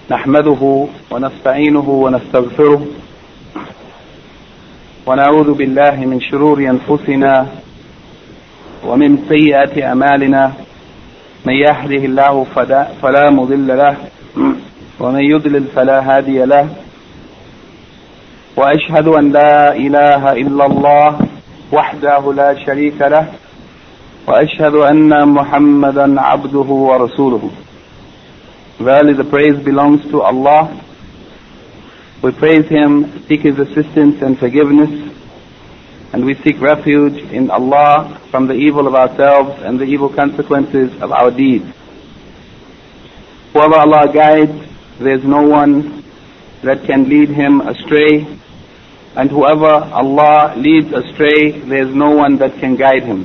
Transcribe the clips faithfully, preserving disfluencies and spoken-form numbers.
نحمده ونستعينه ونستغفره ونعوذ بالله من شرور أنفسنا ومن سيئات أعمالنا من يهده الله فلا مضل له ومن يضلل فلا هادي له وأشهد أن لا إله إلا الله وحده لا شريك له وأشهد أن محمدا عبده ورسوله. Verily the praise belongs to Allah. We praise Him, seek His assistance and forgiveness, and we seek refuge in Allah from the evil of ourselves and the evil consequences of our deeds. Whoever Allah guides, there is no one that can lead him astray, and whoever Allah leads astray, there is no one that can guide him.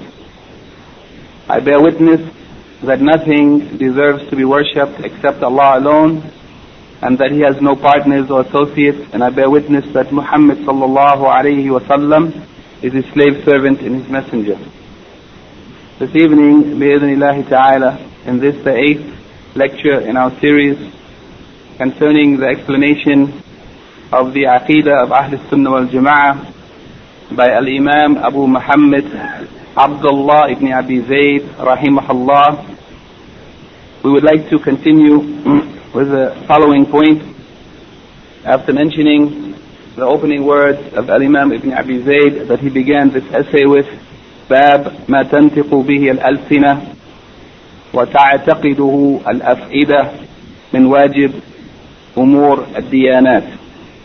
I bear witness that nothing deserves to be worshipped except Allah alone, and that He has no partners or associates, and I bear witness that Muhammad sallallahu alayhi wa sallam is His slave servant and His messenger. This evening, bi-idhnillahi ta'ala, in this the eighth lecture in our series concerning the explanation of the Aqidah of Ahl Sunnah wal Jama'ah by Al-Imam Abu Muhammad Abdullah ibn Abi Zayd rahimahullah. We would like to continue with the following point. After mentioning the opening words of Al-Imam ibn Abi Zayd that he began this essay with, باب ما تنطق به الألسنة وتعتقده الأفئدة من واجب أمور الديانات.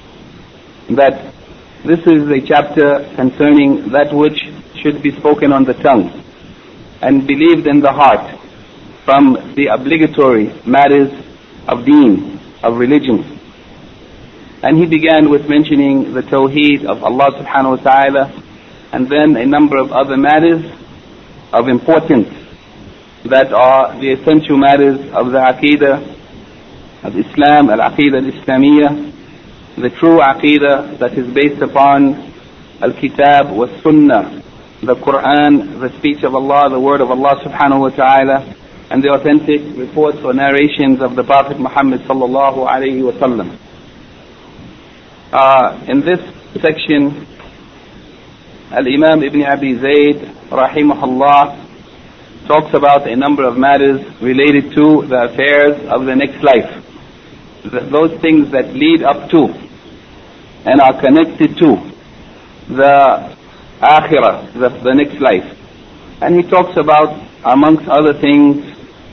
That this is a chapter concerning that which should be spoken on the tongue and believed in the heart from the obligatory matters of deen, of religion. And he began with mentioning the tawheed of Allah subhanahu wa ta'ala, and then a number of other matters of importance that are the essential matters of the aqidah of Islam, al-aqidah al-Islamiyah, the true aqidah that is based upon al-kitab wa sunnah, the Quran, the speech of Allah, the word of Allah subhanahu wa ta'ala, and the authentic reports or narrations of the Prophet Muhammad sallallahu alayhi wa sallam. Uh, in this section, Al-Imam Ibn Abi Zayd rahimahullah talks about a number of matters related to the affairs of the next life. Th- those things that lead up to and are connected to the akhirah, the, the next life. And he talks about, amongst other things,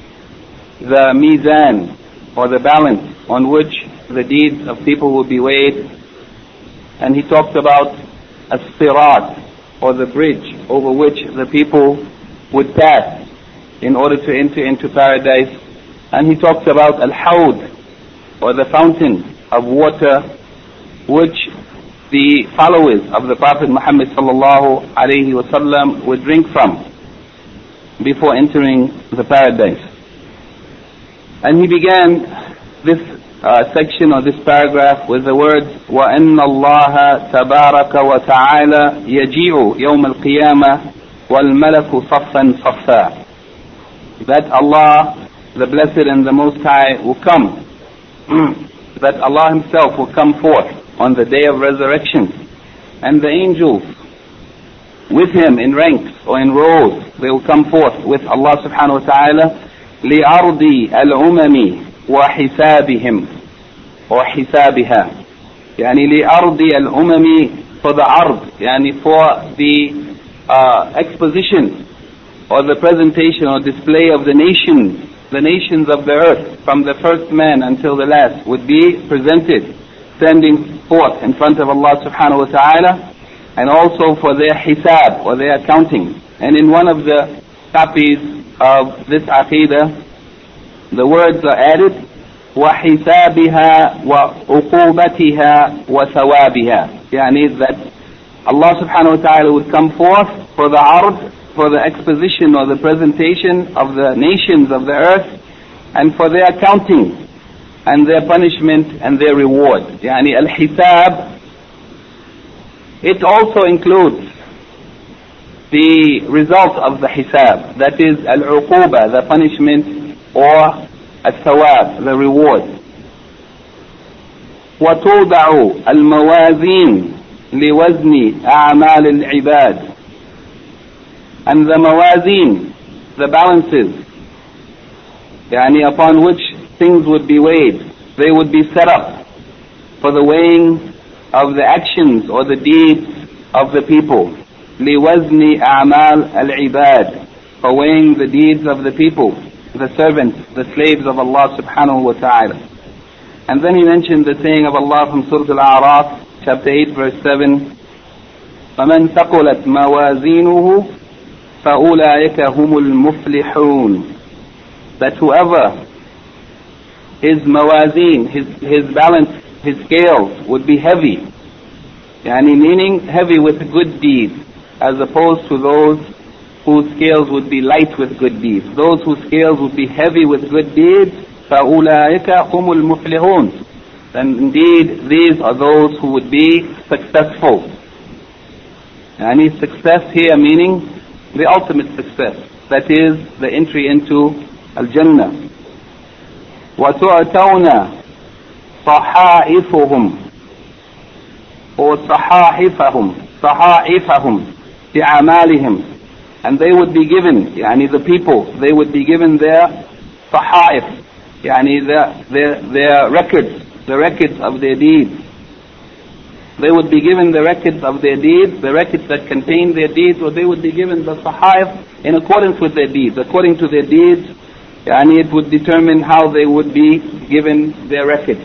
the mizan, or the balance on which the deeds of people will be weighed. And he talks about as-sirat, or the bridge over which the people would pass in order to enter into paradise. And he talks about al-hawd, or the fountain of water which the followers of the Prophet Muhammad sallallahu alayhi wa sallam would drink from before entering the paradise. And he began this uh, section or this paragraph with the words وَأَنَّ اللَّهَ تَبَارَكَ وَتَعَالَى يَجِيءُ يَوْمَ الْقِيَامَةِ وَالْمَلَكُ صَفًّا صَفًّا. That Allah, the Blessed and the Most High, will come. That Allah Himself will come forth on the day of resurrection, and the angels with Him in ranks or in rows, they will come forth with Allah subhanahu wa ta'ala لِأَرْضِ الْأُمَمِ وَحِسَابِهِمْ or حِسَابِهَا, يعني لِأَرْضِ الْأُمَمِ for the ard, يعني for the uh, exposition or the presentation or display of the nations, the nations of the earth from the first man until the last would be presented, standing forth in front of Allah subhanahu wa ta'ala, and also for their hisab or their accounting. And in one of the copies of this aqidah, the words are added وَحِسَابِهَا وَعُقُوبَتِهَا وَثَوَابِهَا, يعني that Allah subhanahu wa ta'ala would come forth for the ard, for the exposition or the presentation of the nations of the earth, and for their accounting and their punishment and their reward. Yani al-hisab, it also includes the result of the hisab, that is al-uquba, the punishment, or al-thawab, the reward. وتوضع الموازين لوزن أعمال العباد. And the mawazin, the balances, yani upon which things would be weighed, they would be set up for the weighing of the actions or the deeds of the people. لِوَزْنِ أَعْمَالِ الْعِبَادِ, for weighing the deeds of the people, the servants, the slaves of Allah subhanahu wa ta'ala. And then he mentioned the saying of Allah from Surah Al-A'raf, chapter eight, verse seven, فَمَنْ ثَقُلَتْ مَوَازِينُهُ فَأُولَٰئِكَ هُمُ الْمُفْلِحُونَ, that whoever his mawazin, his, his balance, his scales would be heavy, yani meaning heavy with good deeds, as opposed to those whose scales would be light with good deeds. Those whose scales would be heavy with good deeds, فَأُولَٰئِكَ هُمُ الْمُفْلِحُونَ, then indeed these are those who would be successful. Yani success here meaning the ultimate success, that is the entry into Al-Jannah. وَتُعْتَوْنَ صَحَائِفُهُمْ or صَحَائِفَهُمْ صَحَائِفَهُمْ بِعَمَالِهِمْ, and they would be given, yani the people, they would be given their صحائف, yani their, their, their records, the records of their deeds. They would be given the records of their deeds, the records that contain their deeds, or they would be given the sahaif in accordance with their deeds. According to their deeds, and it would determine how they would be given their records.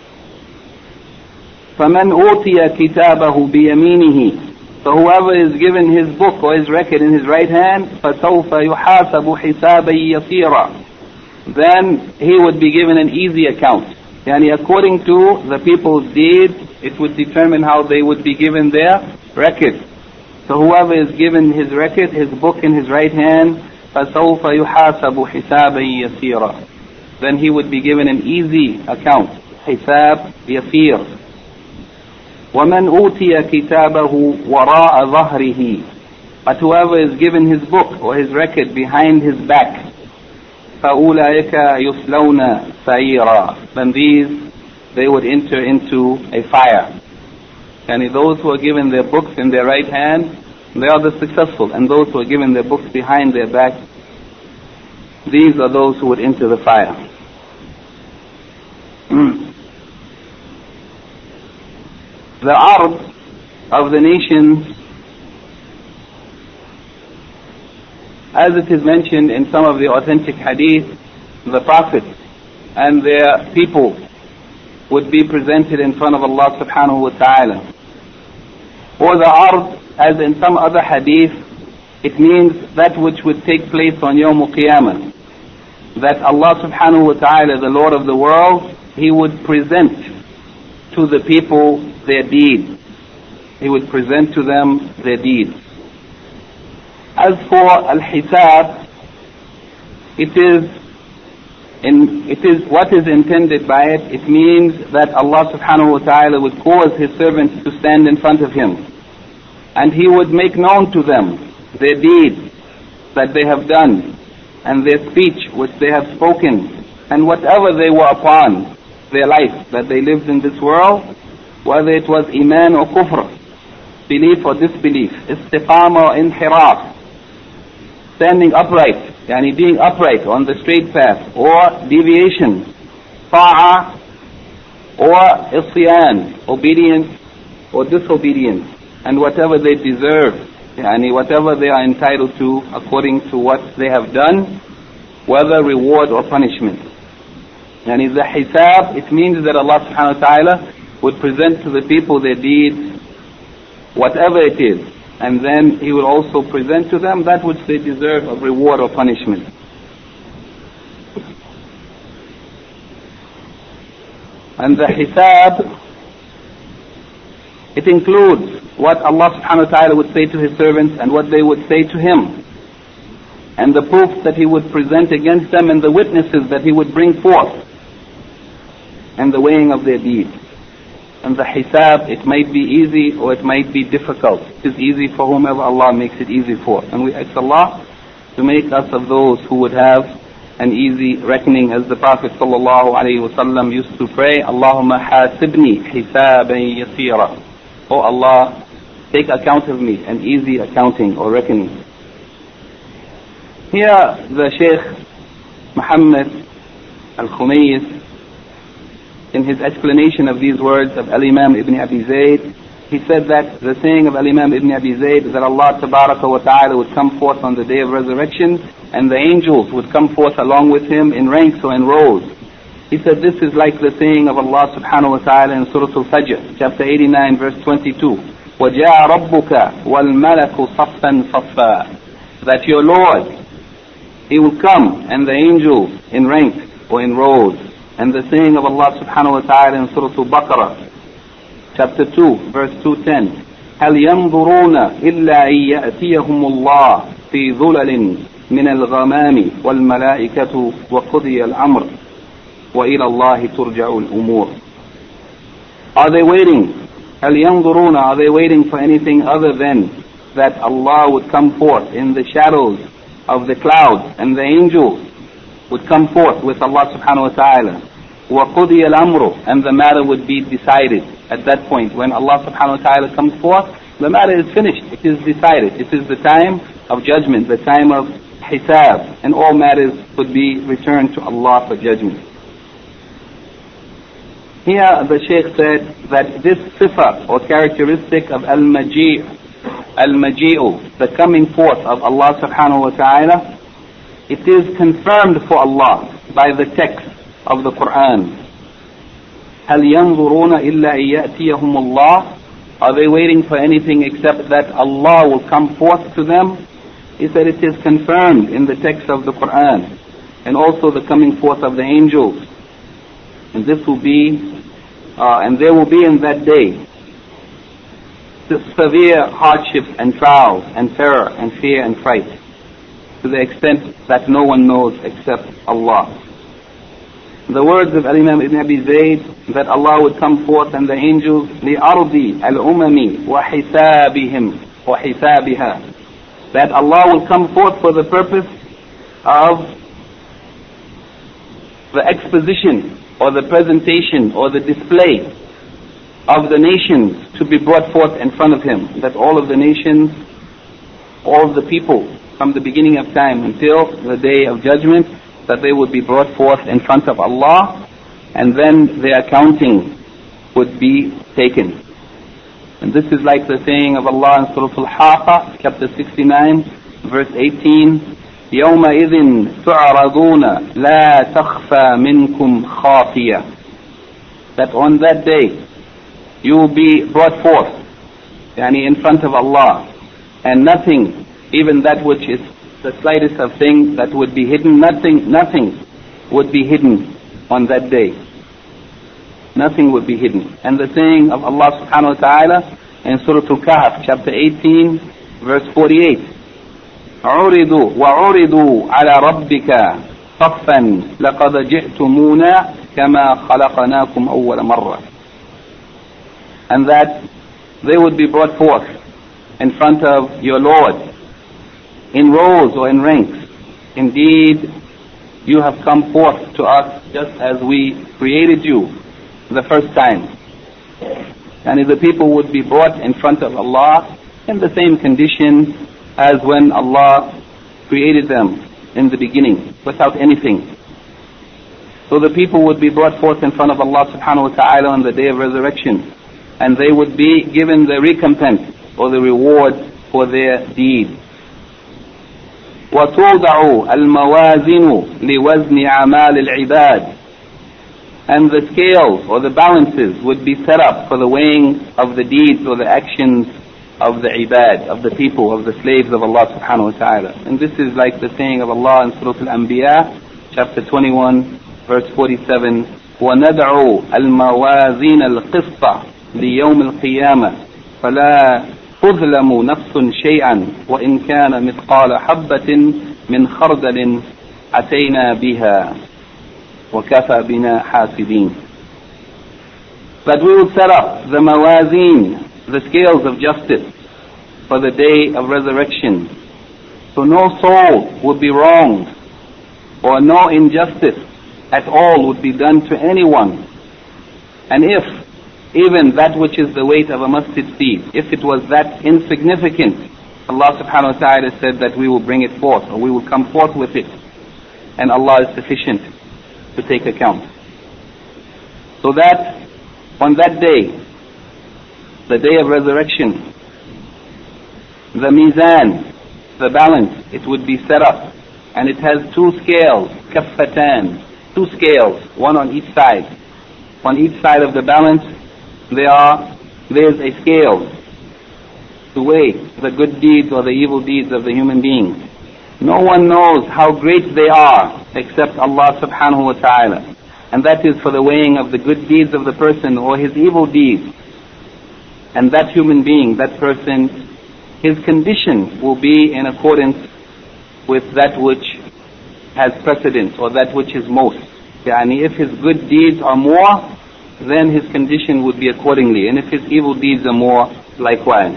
فَمَنْ أُوتِيَ كِتَابَهُ بِيَمِينِهِ, so whoever is given his book or his record in his right hand, فَسَوْفَ يُحَاسَبُ حِسَابًا يَسِيرًا, then he would be given an easy account. Yani according to the people's deeds, it would determine how they would be given their record. So whoever is given his record, his book in his right hand, فَسَوْفَ يُحَاسَبُ حِسَابًا يَسِيرًا, then he would be given an easy account. حِسَاب يَسِير. وَمَنْ أُوتِيَ كِتَابَهُ وَرَاءَ ظَهْرِهِ, but whoever is given his book or his record behind his back, فَأُولَٰئِكَ يُصْلَوْنَ سَعِيرًا, then these, they would enter into a fire. And those who are given their books in their right hand, they are the successful, and those who are given their books behind their back, these are those who would enter the fire. The ard of the nations, as it is mentioned in some of the authentic hadith, the prophets and their people would be presented in front of Allah subhanahu wa ta'ala. Or the ard, as in some other hadith, it means that which would take place on Yawm al-Qiyamah. That Allah subhanahu wa ta'ala, the Lord of the world, He would present to the people their deeds. He would present to them their deeds. As for al-hisab, it is in, it is what is intended by it. It means that Allah subhanahu wa ta'ala would cause His servants to stand in front of Him, and He would make known to them their deeds that they have done, and their speech which they have spoken, and whatever they were upon, their life that they lived in this world, whether it was iman or kufr, belief or disbelief, istiqama or inhiraf, standing upright, yani being upright on the straight path, or deviation, ta'a or isyan, obedience or disobedience, and whatever they deserve, yani whatever they are entitled to according to what they have done, whether reward or punishment. Yani the hisab, it means that Allah subhanahu wa ta'ala would present to the people their deeds, whatever it is, and then He will also present to them that which they deserve of reward or punishment. And the hisab, it includes what Allah subhanahu wa ta'ala would say to His servants and what they would say to Him, and the proofs that He would present against them and the witnesses that He would bring forth, and the weighing of their deeds. And the hisab, it might be easy or it might be difficult. It is easy for whomever Allah makes it easy for. And we ask Allah to make us of those who would have and easy reckoning, as the Prophet sallallahu alaihi wasallam used to pray, Allahumma hasibni hisaban yasira. Oh Allah, take account of me, an easy accounting or reckoning. Here the Shaykh Muhammad al-Khumayis, in his explanation of these words of Al-Imam Ibn Abi Zayd, he said that the saying of Al-Imam Ibn Abi Zayd that Allah Tabaraka wa Ta'ala would come forth on the day of resurrection and the angels would come forth along with him in ranks or in rows. He said this is like the saying of Allah Subhanahu wa Ta'ala in Surah Al-Fajr, chapter eighty-nine, verse twenty-two. وَجَاءَ رَبُّكَ وَالْمَلَكُ صَفًّا صَفًّا. That your Lord, He will come and the angels in rank or in rows. And the saying of Allah Subhanahu wa Ta'ala in Surah Al-Baqarah, chapter two, verse two ten. هَلْ يَنْظُرُونَ إِلَّا أَن يَأْتِيَهُمُ اللَّهُ فِي ظُلَلٍ مِنَ الْغَمَامِ وَالْمَلَائِكَةُ وَقُضِيَ الْأَمْرُ وَإِلَى اللَّهِ تُرْجَعُ الْأُمُورُ. Are they waiting? هَلْ يَنْظُرُونَ, are they waiting for anything other than that Allah would come forth in the shadows of the clouds and the angels would come forth with Allah Subhanahu wa Ta'ala? وَقُضِيَ الْأَمْرُ, and the matter would be decided at that point. When Allah Subhanahu wa Ta'ala comes forth, the matter is finished, it is decided. It is the time of judgment, the time of hisab, and all matters would be returned to Allah for judgment. Here the Shaykh said that this sifa or characteristic of al-maji', al-maji'u, the coming forth of Allah Subhanahu wa Ta'ala, it is confirmed for Allah by the text of the Quran. هَلْ يَنْظُرُونَ إِلَّا أَن يَأْتِيَهُمُ اللَّهُ. Are they waiting for anything except that Allah will come forth to them? He said it is confirmed in the text of the Quran, and also the coming forth of the angels. And this will be, uh, and there will be in that day severe hardships and trials and terror and fear and fright, to the extent that no one knows except Allah. The words of Al-Imam Ibn Abi Zayd, that Allah would come forth and the angels, لِأَرْضِ الْأُمَمِ وَحِسَابِهِمْ وَحِسَابِهَا, that Allah will come forth for the purpose of the exposition or the presentation or the display of the nations to be brought forth in front of Him. That all of the nations, all of the people, from the beginning of time until the day of judgment, that they would be brought forth in front of Allah, and then their accounting would be taken. And this is like the saying of Allah in Surah Al-Haqqa, chapter sixty-nine, verse eighteen, يَوْمَئِذٍ تُعْرَضُونَ لَا تَخْفَى مِنْكُمْ خَافِيَةٌ. That on that day, you will be brought forth, yani in front of Allah, and nothing, even that which is the slightest of things that would be hidden, nothing, nothing would be hidden on that day. Nothing would be hidden. And the saying of Allah Subhanahu wa Ta'ala in Surah Al-Kahf, chapter eighteen, verse forty-eight, عُرِضُوا وَعُرِضُوا عَلَى رَبِّكَ صَفًّا لَقَدْ جِئْتُمُونَا كَمَا خَلَقَنَاكُمْ أَوَّلَ مَرَّةٍ. And that they would be brought forth in front of your Lord in rows or in ranks. Indeed, you have come forth to us just as we created you the first time. And if the people would be brought in front of Allah in the same condition as when Allah created them in the beginning, without anything. So the people would be brought forth in front of Allah Subhanahu wa Ta'ala on the day of resurrection, and they would be given the recompense or the reward for their deeds. وَتُوضَعُ الْمَوَازِنُ لِوَزْنِ أَعْمَالِ الْعِبَادِ. And the scales or the balances would be set up for the weighing of the deeds or the actions of the ibad, of the people, of the slaves of Allah Subhanahu wa Ta'ala. And this is like the saying of Allah in Surah Al-Anbiya, chapter twenty-one, verse forty-seven, وَنَدْعُ الْمَوَازِينَ الْقِسْطَ لِيَوْمِ الْقِيَامَةِ فَلَا تُظْلَمُ نَفْسٌ شَيْئًا وَإِنْ كَانَ مِثْقَالَ حَبَّةٍ مِنْ خَرْدَلٍ أَتَيْنَا بِهَا وَكَفَى بِنَا حَاسِبِينَ. That we will set up the mawazin, the scales of justice, for the day of resurrection. So no soul would be wronged, or no injustice at all would be done to anyone. And if even that which is the weight of a mustard seed, if it was that insignificant, Allah subhanahu wa ta'ala said that we will bring it forth, or we will come forth with it, and Allah is sufficient to take account. So that on that day, the day of resurrection, the mizan, the balance, it would be set up, and it has two scales, kaffatan, two scales, one on each side. On each side of the balance, there are there's a scale to weigh the good deeds or the evil deeds of the human being. No one knows how great they are except Allah subhanahu wa ta'ala. And that is for the weighing of the good deeds of the person or his evil deeds. And that human being, that person, his condition will be in accordance with that which has precedence or that which is most. Yani if his good deeds are more, then his condition would be accordingly. And if his evil deeds are more, likewise.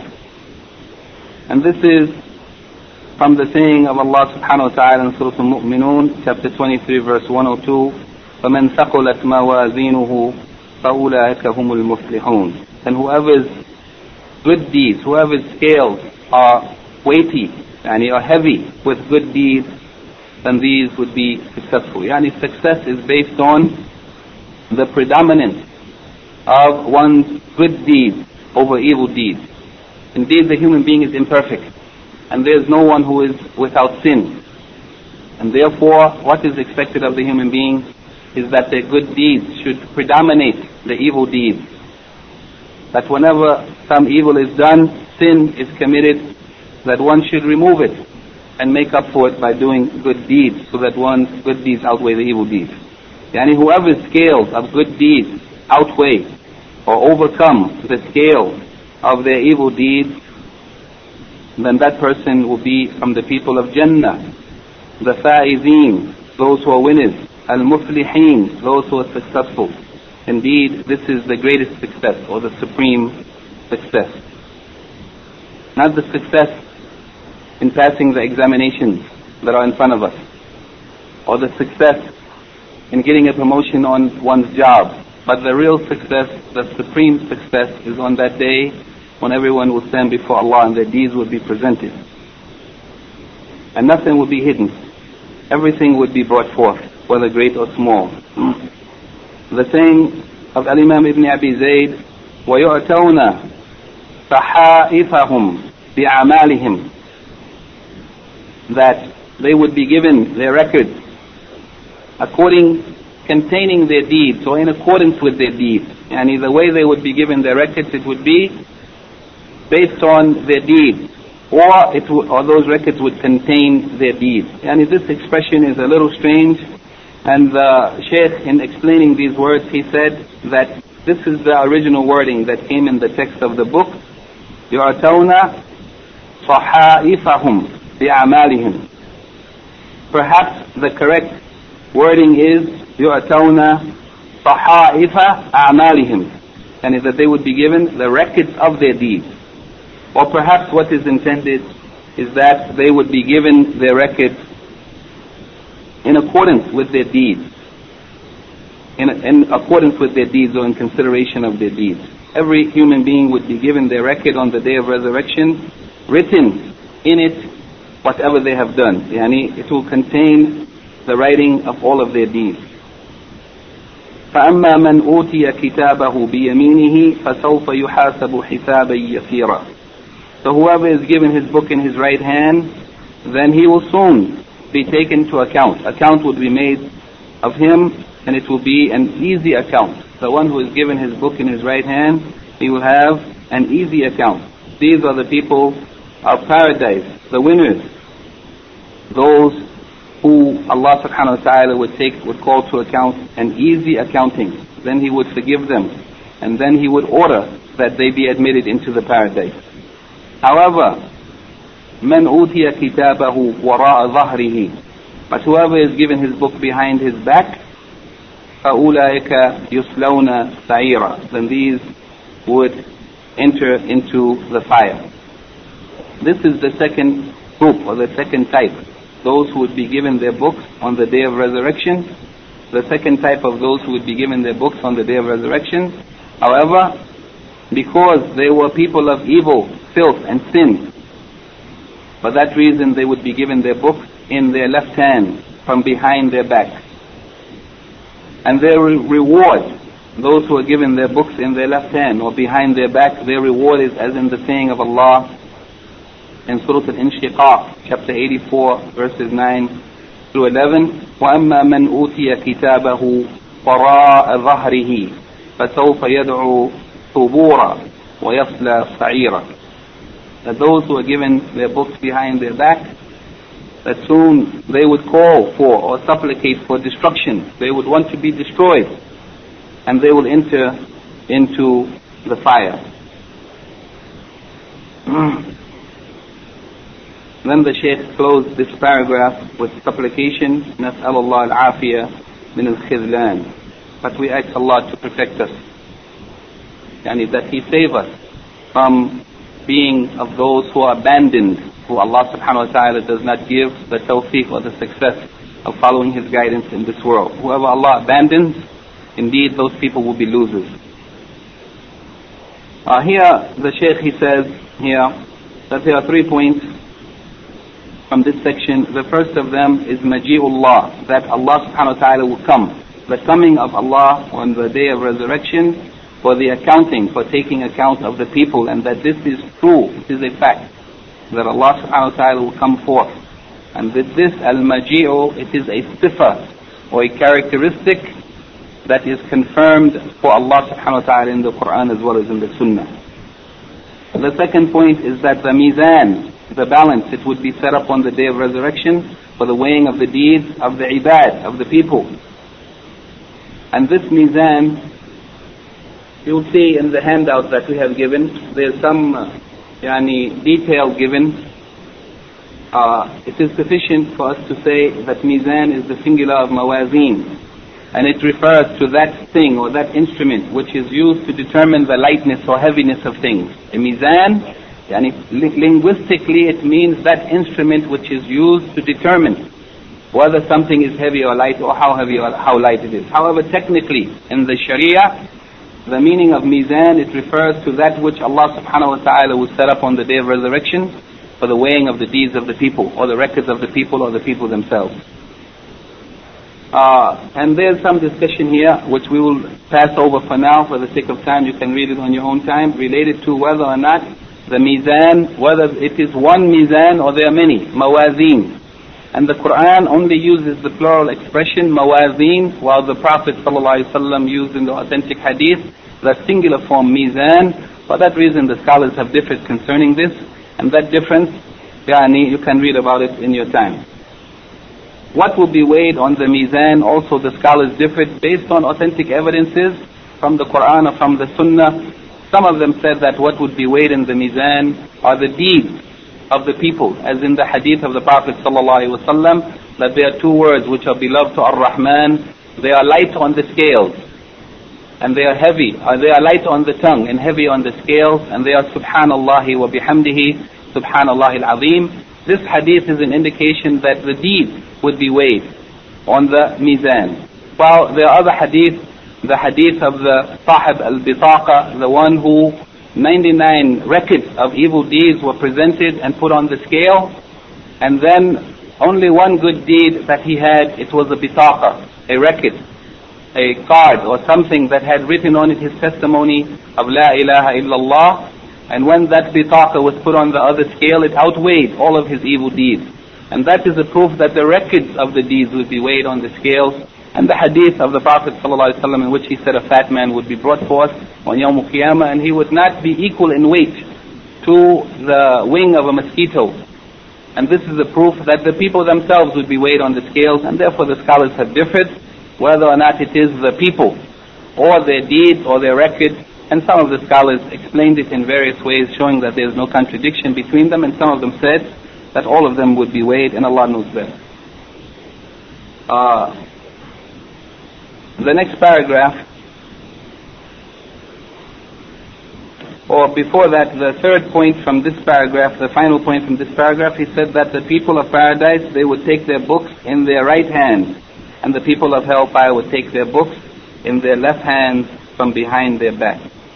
And this is from the saying of Allah subhanahu wa ta'ala in Surah Al-Mu'minun, chapter twenty-three, verse one oh two, فَمَنْ ثَقُلَتْ مَوَازِينُهُ فَأُولَٰئِكَ هُمُ الْمُفْلِحُونَ. And whoever's good deeds, whoever's scales are weighty, yani are heavy with good deeds, then these would be successful. Yani success is based on the predominance of one's good deeds over evil deeds. Indeed, the human being is imperfect, and there is no one who is without sin. And therefore, what is expected of the human being is that their good deeds should predominate the evil deeds. That whenever some evil is done, sin is committed, that one should remove it and make up for it by doing good deeds, so that one's good deeds outweigh the evil deeds. Yani whoever's scales of good deeds outweigh or overcome the scale of their evil deeds, then that person will be from the people of Jannah, the faizeen, those who are winners, al-muflihin, those who are successful. Indeed, this is the greatest success, or the supreme success. Not the success in passing the examinations that are in front of us, or the success in getting a promotion on one's job, but the real success, the supreme success, is on that day when everyone will stand before Allah and their deeds will be presented. And nothing will be hidden. Everything would be brought forth, whether great or small. The saying of Al-Imam Ibn Abi Zayd, وَيُعْتَوْنَ صَحَائِفَهُمْ بِأَعْمَالِهِمْ, that they would be given their records according, containing their deeds, or in accordance with their deeds. And the way they would be given their records, it would be based on their deeds, or it would, or those records would contain their deeds. And this expression is a little strange, and the Shaykh, in explaining these words, he said that this is the original wording that came in the text of the book, يُعْتَوْنَ صَحَائِفَهُمْ بِأَعْمَالِهِمْ. Perhaps the correct wording is يُعْتَوْنَ صَحَائِفَ أَعْمَالِهِمْ, and that they would be given the records of their deeds. Or perhaps what is intended is that they would be given their records in accordance with their deeds, in, in accordance with their deeds, or in consideration of their deeds. Every human being would be given their record on the day of resurrection, written in it whatever they have done. Yani it will contain the writing of all of their deeds. فَأَمَّا مَنْ أُوتِيَ كِتَابَهُ بِيَمِينِهِ فَسَوْفَ يُحَاسَبُ حِسَابًا يَسِيرًا. So whoever is given his book in his right hand, then he will soon be taken to account. Account will be made of him, and it will be an easy account. The one who is given his book in his right hand, he will have an easy account. These are the people of paradise, the winners, those who Allah subhanahu wa ta'ala would take, would call to account an easy accounting. Then He would forgive them, and then He would order that they be admitted into the paradise. However, مَنْ أُوتِيَ كِتَابَهُ وَرَاءَ ظَهْرِهِ, but whoever is given his book behind his back, فَأُولَٰئِكَ يُصْلَوْنَ سَعِيرًا, then these would enter into the fire. This is the second group, or the second type those who would be given their books on the day of resurrection. The second type of those who would be given their books on the day of resurrection. However, because they were people of evil, filth and sin, for that reason they would be given their books in their left hand from behind their back. And their reward, those who are given their books in their left hand or behind their back, their reward is as in the saying of Allah in Surah Al-Inshiqaq, chapter eighty-four, verses nine through eleven. وَأَمَّا مَنْ أُوتِيَ كِتَابَهُ وَرَاءَ ظَهْرِهِ فَسَوْفَ يَدْعُو ثُبُورًا وَيَصْلَى سَعِيرًا. That those who are given their books behind their back, that soon they would call for or supplicate for destruction. They would want to be destroyed, and they will enter into the fire. Then the Shaykh closed this paragraph with supplication, نسأل الله العافية من الخذلان. But we ask Allah to protect us, yani that He save us from being of those who are abandoned, who Allah subhanahu wa ta'ala does not give the tawfiq or the success of following His guidance in this world. Whoever Allah abandons, indeed those people will be losers. Uh, here the Shaykh, he says here that there are three points from this section. The first of them is Maji'ullah, that Allah subhanahu wa ta'ala will come. The coming of Allah on the day of resurrection for the accounting, for taking account of the people, and that this is true, it is a fact, that Allah subhanahu wa ta'ala will come forth. And with this al-Maji'u, it is a sifa, or a characteristic that is confirmed for Allah subhanahu wa ta'ala in the Quran as well as in the Sunnah. The second point is that the mizan, the balance, it would be set up on the day of resurrection for the weighing of the deeds of the ibad, of the people. And this mizan, you'll see in the handout that we have given, there's some uh, yani, detail given. Uh, it is sufficient for us to say that mizan is the singular of mawazin, and it refers to that thing or that instrument which is used to determine the lightness or heaviness of things. A mizan, yani, li- linguistically it means that instrument which is used to determine whether something is heavy or light, or how heavy or how light it is. However, technically in the Sharia, the meaning of mizan, it refers to that which Allah subhanahu wa ta'ala will set up on the day of resurrection for the weighing of the deeds of the people, or the records of the people, or the people themselves. Uh, and there's some discussion here which we will pass over for now for the sake of time. You can read it on your own time, related to whether or not the mizan, whether it is one mizan or there are many mawazin. And the Quran only uses the plural expression mawazin, while the Prophet ﷺ used in the authentic hadith the singular form mizan. For that reason the scholars have differed concerning this, and that difference, yani, you can read about it in your time. What will be weighed on the mizan, also the scholars differed based on authentic evidences from the Quran or from the Sunnah. Some of them said that what would be weighed in the mizan are the deeds of the people, as in the hadith of the Prophet ﷺ, that there are two words which are beloved to Ar-Rahman. They are light on the scales, and they are heavy, or they are light on the tongue and heavy on the scales, and they are Subhanallahi wa bihamdihi, Subhanallahi al-Azim. This hadith is an indication that the deeds would be weighed on the mizan. While there are other hadith, the hadith of the Sahib al-Bitaqa, the one who ninety-nine records of evil deeds were presented and put on the scale, and then only one good deed that he had, it was a bitaqa, a record, a card or something that had written on it his testimony of La ilaha illallah. And when that bitaqa was put on the other scale, it outweighed all of his evil deeds. And that is a proof that the records of the deeds would be weighed on the scales. And the hadith of the Prophet ﷺ in which he said a fat man would be brought forth on Yawm al-Qiyamah, and he would not be equal in weight to the wing of a mosquito. And this is a proof that the people themselves would be weighed on the scales, and therefore the scholars have differed whether or not it is the people or their deeds or their records. And some of the scholars explained it in various ways, showing that there is no contradiction between them, and some of them said that all of them would be weighed, and Allah knows best. Uh, The next paragraph, or before that, the third point from this paragraph, the final point from this paragraph, he said that the people of paradise, they would take their books in their right hand, and the people of hellfire would take their books in their left hand from behind their back.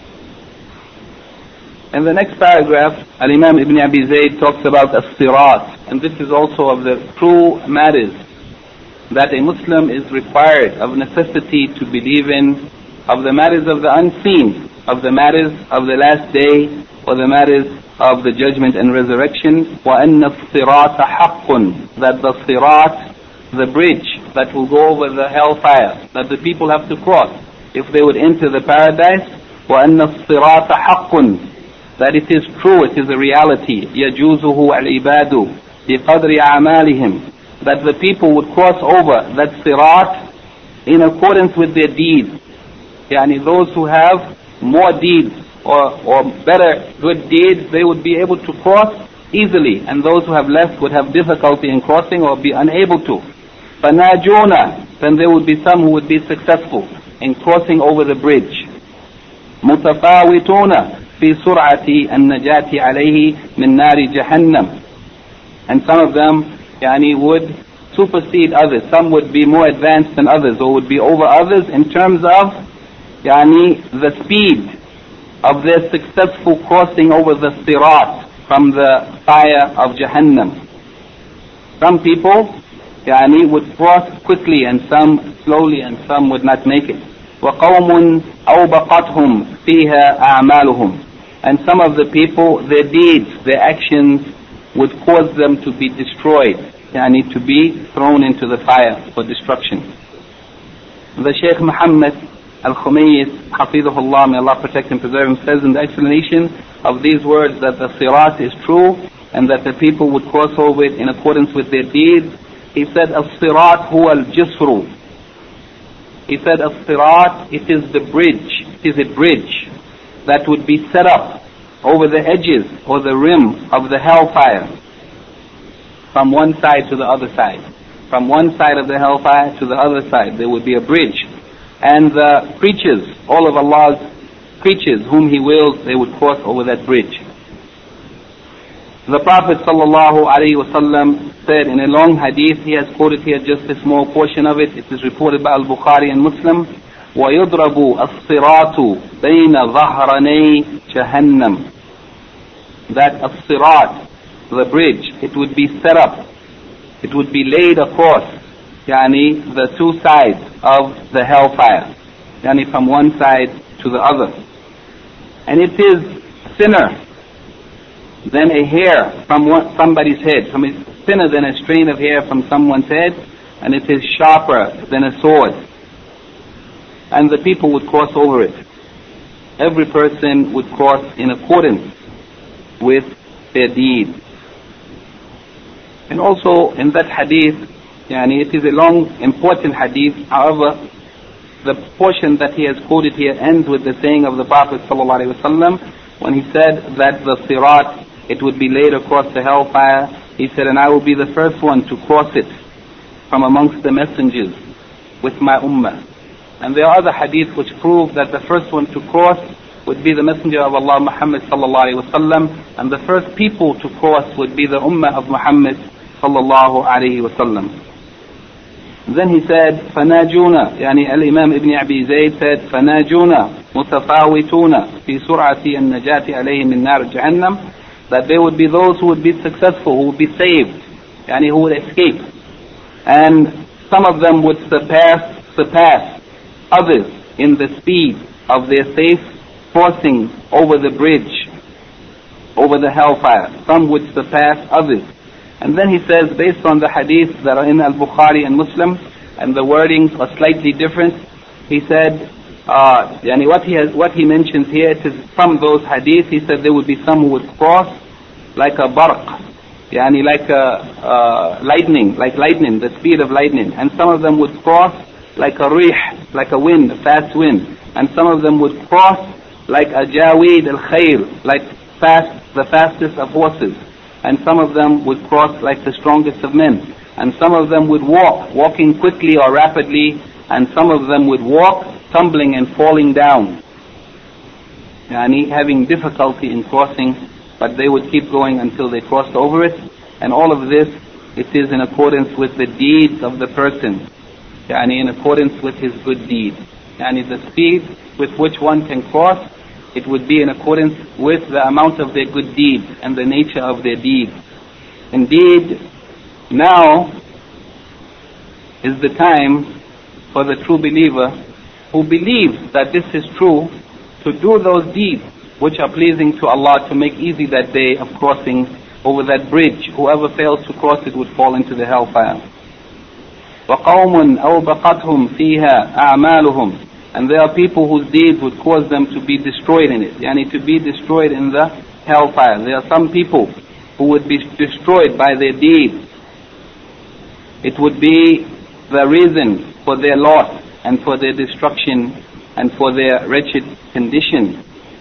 In the next paragraph, Al-Imam Ibn Abi Zayd talks about as-sirat, and this is also of the true matters that a Muslim is required of necessity to believe in, of the matters of the unseen, of the matters of the last day, or the matters of the judgment and resurrection. وَأَنَّ الصِّرَاطَ حَقٌّ, that the sirat, the bridge that will go over the hellfire, that the people have to cross if they would enter the paradise. وَأَنَّ الصِّرَاطَ حَقٌّ, that it is true, it is a reality. يَجُوزُهُ الْعِبَادُ بِقَدْرِ أَعْمَالِهِمْ, that the people would cross over that sirat in accordance with their deeds. Yani those who have more deeds or, or better good deeds, they would be able to cross easily, and those who have less would have difficulty in crossing or be unable to. فَنَاجُونَ, then there would be some who would be successful in crossing over the bridge. مُتَفَاوِتُونَ في سرعة النجاة عليه من نار جهنم, and some of them yani, would supersede others. Some would be more advanced than others, or would be over others in terms of yani, the speed of their successful crossing over the sirat from the fire of Jahannam. Some people yani, would cross quickly, and some slowly, and some would not make it. وَقَوْمٌ أَوْبَقَتْهُمْ فِيهَا أَعْمَالُهُمْ, and some of the people, their deeds, their actions would cause them to be destroyed, yani to be thrown into the fire for destruction. The Shaykh Muhammad Al-Khumayis, Hafidhullah, may Allah protect and preserve him, says in the explanation of these words that the sirat is true and that the people would cross over it in accordance with their deeds. He said, as-sirat huwa al-jisru. He said, as-sirat, it is the bridge, it is a bridge that would be set up over the edges or the rim of the hellfire from one side to the other side. From one side of the hellfire to the other side, there would be a bridge. And the creatures, all of Allah's creatures whom He wills, they would cross over that bridge. The Prophet sallallahu alaihi wasallam said in a long hadith, he has quoted here just a small portion of it, it is reported by Al-Bukhari and Muslim, وَيُضْرَبُ الصِّرَاطُ بَيْنَ ظَهْرَنَيْ جَهَنَّمْ, that as-sirat, the bridge, it would be set up, it would be laid across, yani the two sides of the hellfire, yani from one side to the other. And it is thinner than a hair from one, somebody's head, from it's thinner than a strain of hair from someone's head, and it is sharper than a sword. And the people would cross over it. Every person would cross in accordance with their deeds. And also in that hadith, yani it is a long, important hadith. However, the portion that he has quoted here ends with the saying of the Prophet ﷺ when he said that the sirat, it would be laid across the hellfire. He said, and I will be the first one to cross it from amongst the messengers with my ummah. And there are other hadiths which prove that the first one to cross would be the Messenger of Allah Muhammad sallallahu alaihi wasallam, and the first people to cross would be the ummah of Muhammad sallallahu alaihi wasallam. Then he said, فَنَاجُونَ, يعني Al-Imam Ibn Abi Zayd said, فَنَاجُونَ مُتَفَاوِتُونَ فِي سُرْعَةِ النَّجَاةِ عَلَيْهِ مِنْ نَارِ جَهَنَّمْ, that there would be those who would be successful, who would be saved, yani who would escape. And some of them would surpass, surpass others in the speed of their safe crossing over the bridge, over the hellfire. Some would surpass others. And then he says, based on the hadiths that are in Al-Bukhari and Muslim, and the wordings are slightly different, he said, uh, yani what he has, what he mentions here, it is from those hadiths. He said there would be some who would cross like a barq, yani like a uh, lightning, like lightning, the speed of lightning. And some of them would cross like a rih, like a wind, a fast wind. And some of them would cross like a jaweed al-khayl, like fast, the fastest of horses. And some of them would cross like the strongest of men. And some of them would walk, walking quickly or rapidly. And some of them would walk, tumbling and falling down. yani having difficulty in crossing, but they would keep going until they crossed over it. And all of this, it is in accordance with the deeds of the person, yani in accordance with his good deeds. Yani the speed with which one can cross, it would be in accordance with the amount of their good deeds and the nature of their deeds. Indeed, now is the time for the true believer who believes that this is true to do those deeds which are pleasing to Allah, to make easy that day of crossing over that bridge. Whoever fails to cross it would fall into the hellfire. وَقَوْمٌ أَوْبَقَتْهُمْ فِيهَا أَعْمَالُهُمْ. And there are people whose deeds would cause them to be destroyed in it, yani to be destroyed in the hellfire. There are some people who would be destroyed by their deeds. It would be the reason for their loss and for their destruction and for their wretched condition,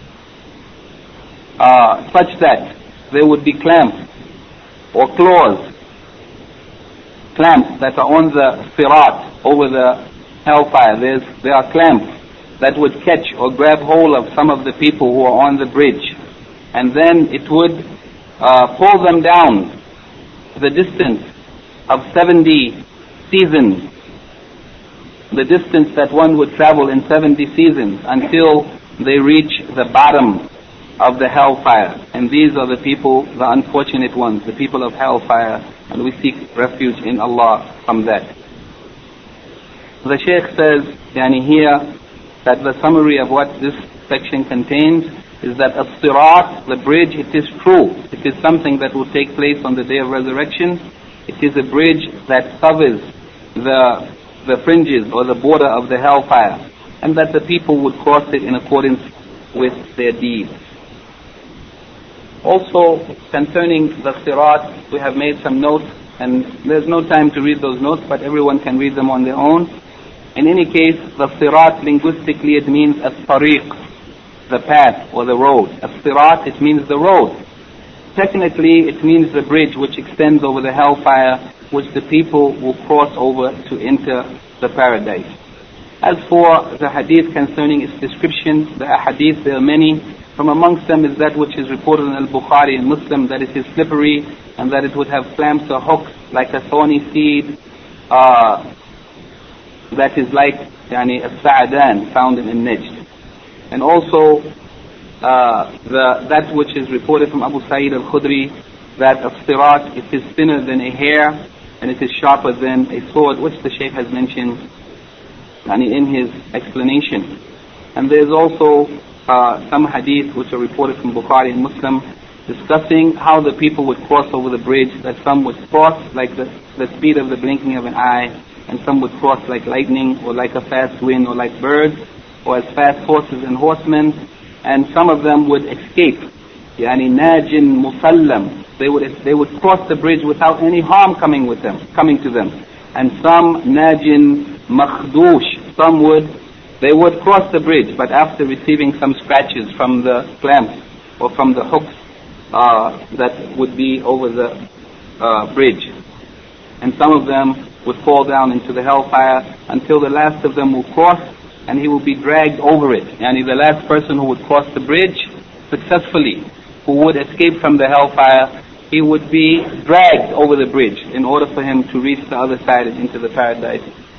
uh, such that there would be clamps or claws, clamps that are on the sirat over the hellfire. There's, there are clamps that would catch or grab hold of some of the people who are on the bridge, and then it would uh, pull them down the distance of seventy seasons, the distance that one would travel in seventy seasons, until they reach the bottom of the hellfire. And these are the people, the unfortunate ones, the people of hellfire, and we seek refuge in Allah from that. The Shaykh says, yani here, that the summary of what this section contains is that as-sirat, the bridge, it is true. It is something that will take place on the day of resurrection. It is a bridge that covers the the fringes or the border of the hellfire, and that the people would cross it in accordance with their deeds. Also, concerning the sirat, we have made some notes, and there's no time to read those notes, but everyone can read them on their own. In any case, the sirat, linguistically, it means as-tariq, the path or the road. As-sirat, it means the road. Technically, it means the bridge which extends over the hellfire, which the people will cross over to enter the paradise. As for the hadith concerning its description, the hadith, there are many. From amongst them is that which is reported in Al-Bukhari and Muslim, that it is slippery and that it would have clamps or hooks like a thorny seed, uh, that is like yani, a sa'adan found in Najd. And also uh, the, that which is reported from Abu Sa'id al-Khudri, that of sirat, it is thinner than a hair and it is sharper than a sword, which the Shaykh has mentioned yani, in his explanation. And there is also uh, some hadith which are reported from Bukhari and Muslim discussing how the people would cross over the bridge, that some would cross like the, the speed of the blinking of an eye, and some would cross like lightning or like a fast wind or like birds or as fast horses and horsemen, and some of them would escape, yani najin musallam. They would they would cross the bridge without any harm coming with them, coming to them. And some najin makhdush, some would they would cross the bridge, but after receiving some scratches from the clamps or from the hooks uh, that would be over the uh, bridge. And some of them would fall down into the hellfire until the last of them will cross, and he will be dragged over it. And the last person who would cross the bridge successfully, who would escape from the hellfire, he would be dragged over the bridge in order for him to reach the other side and into the paradise.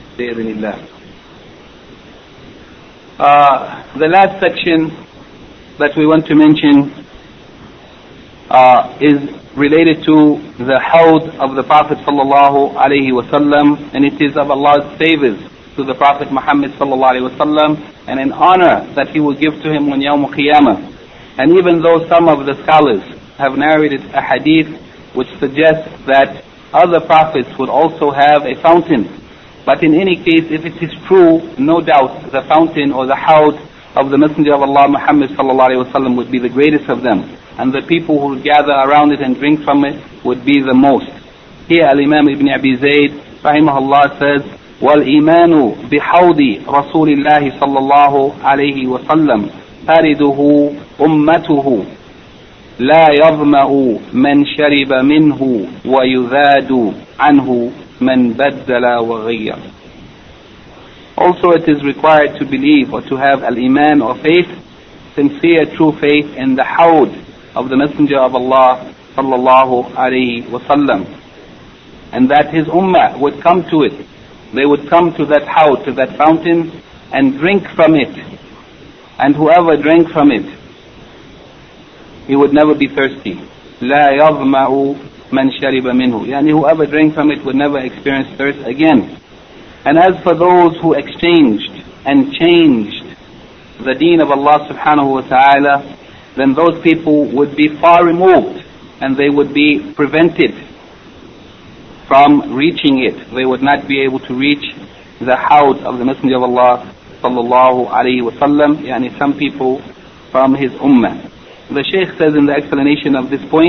Uh, the last section that we want to mention uh, is related to the hawd of the Prophet sallallahu alaihi wasallam, and it is of Allah's favors to the Prophet Muhammad sallallahu alaihi wasallam, and an honor that he will give to him on Yawm al-Qiyamah. And even though some of the scholars have narrated a hadith which suggests that other prophets would also have a fountain, but in any case, if it is true, no doubt the fountain or the hawd of the Messenger of Allah Muhammad sallallahu alaihi wasallam would be the greatest of them, and the people who would gather around it and drink from it would be the most. Here Al-Imam Ibn Abi Zayd rahimahullah says, وَالْإِيمَانُ بِحَوْضِ رَسُولِ اللَّهِ صَلَّى اللَّهُ عَلَيْهِ وَسَلَّمْ تَرِدُهُ أُمَّتُهُ لَا يَظْمَأُ مَنْ شَرِبَ مِنْهُ وَيُذَادُ عَنْهُ مَنْ بَدَّلَ وَغَيَّرَ. Also it is required to believe or to have al-iman or faith sincere true faith in the hawd of the Messenger of Allah sallallahu alayhi wa sallam, and that his ummah would come to it. They would come to that hawd, to that fountain, and drink from it. And whoever drank from it, he would never be thirsty. لا يظمأ من شرب منه. Yani whoever drank from it would never experience thirst again. And as for those who exchanged and changed the deen of Allah subhanahu wa ta'ala, then those people would be far removed and they would be prevented from reaching it. They would not be able to reach the hawd of the Messenger of Allah sallallahu alayhi wa sallam, yani some people from his ummah. The Shaykh says in the explanation of this point,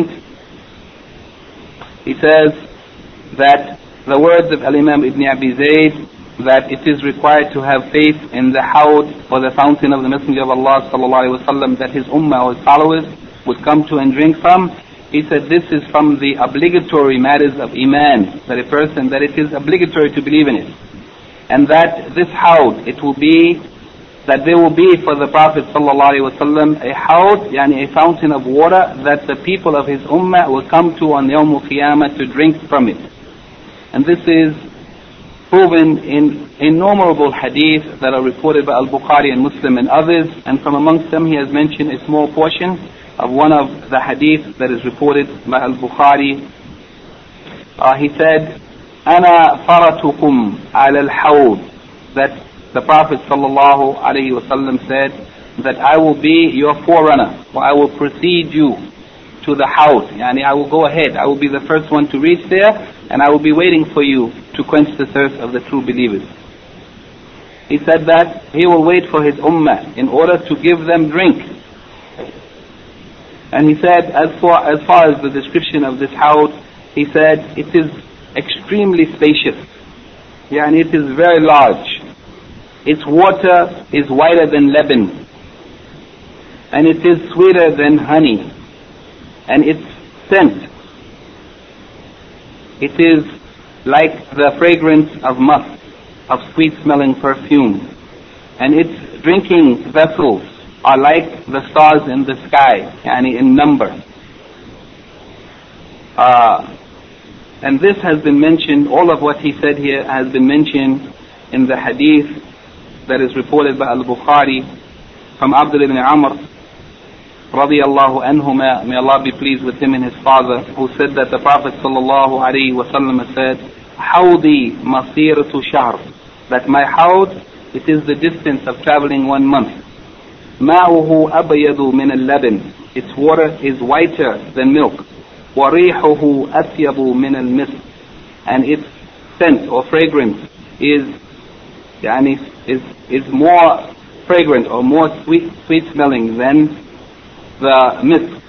he says that the words of Al-Imam Ibn Abi Zayd, that it is required to have faith in the hawd or the fountain of the Messenger of Allah sallallahu alayhi wa sallam that his ummah or his followers would come to and drink from. He said this is from the obligatory matters of Iman, that a person, that it is obligatory to believe in it. And that this hawd, it will be, that there will be for the Prophet sallallahu alaihi wasallam a hawd, yani a fountain of water that the people of his ummah will come to on Yawm al-Qiyamah to drink from it. And this is proven in innumerable hadith that are reported by Al-Bukhari and Muslim and others, and from amongst them he has mentioned a small portion of one of the hadith that is reported by Al-Bukhari. Uh, he said, أَنَا فَرَتُكُمْ عَلَى الْحَوْضِ, that the Prophet sallallahu alayhi wasallam said that I will be your forerunner, or I will precede you to the hawd. Yani I will go ahead, I will be the first one to reach there, and I will be waiting for you to quench the thirst of the true believers. He said that he will wait for his ummah in order to give them drink. And he said, as far, as far as the description of this hawd, he said, it is extremely spacious. Yani it is very large. Its water is whiter than Lebanon. And it is sweeter than honey. And its scent, it is like the fragrance of musk, of sweet-smelling perfume. And its drinking vessels are like the stars in the sky, yani in number. Uh, and this has been mentioned, all of what he said here has been mentioned in the hadith that is reported by Al-Bukhari from Abdullah ibn Amr radiyallahu anhuma, may Allah be pleased with him and his father, who said that the Prophet sallallahu alayhi wa sallam said, Hawdi masiratu shahr, that my hawd, it is the distance of traveling one month. Ma'uhu abyadu min al-laban, its water is whiter than milk. Wa rihuhu atyabu min al-misk, and its scent or fragrance is yani is is more fragrant or more sweet sweet smelling than the misk.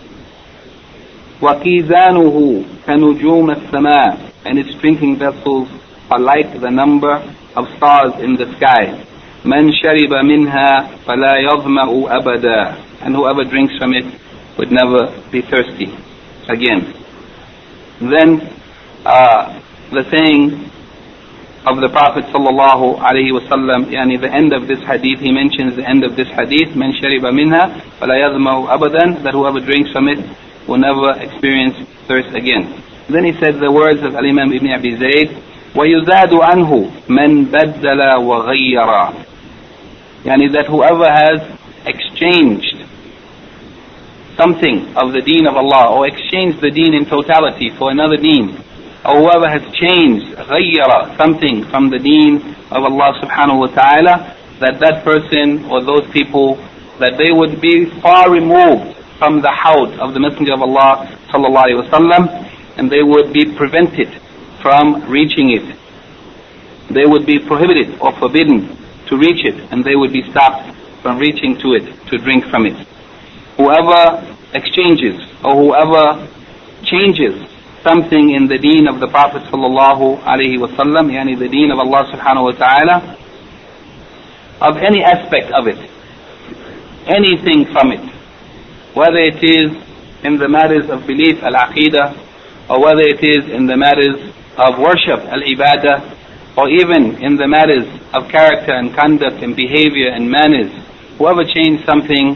وَكِيزَانُهُ كَنُجُومَ السَّمَاءِ, and its drinking vessels are like the number of stars in the sky. مَنْ شَرِبَ مِنْهَا فَلَا يَظْمَأُ أَبَدًا, and whoever drinks from it would never be thirsty again. Then uh, the saying of the Prophet sallallahu alaihi wasallam, yani the end of this hadith, he mentions the end of this hadith, مَنْ شَرِبَ مِنْهَا فَلَا يَظْمَأُ أَبَدًا, that whoever drinks from it will never experience thirst again. Then he said the words of Al-Imam Ibn Abi Zayd, وَيُزَادُ عَنْهُ مَنْ بَدَّلَ وَغَيَّرَ, yani that whoever has exchanged something of the deen of Allah, or exchanged the deen in totality for another deen, or whoever has changed غَيَّرَ, something from the deen of Allah subhanahu wa ta'ala, that that person or those people, that they would be far removed from the hawd of the Messenger of Allah sallallahu alaihi wasallam, and they would be prevented from reaching it. They would be prohibited or forbidden to reach it, and they would be stopped from reaching to it, to drink from it. Whoever exchanges or whoever changes something in the deen of the Prophet sallallahu alaihi wasallam, yani the deen of Allah subhanahu wa ta'ala, of any aspect of it, anything from it, whether it is in the matters of belief, al-aqidah, or whether it is in the matters of worship, al-ibadah, or even in the matters of character and conduct and behavior and manners, whoever changed something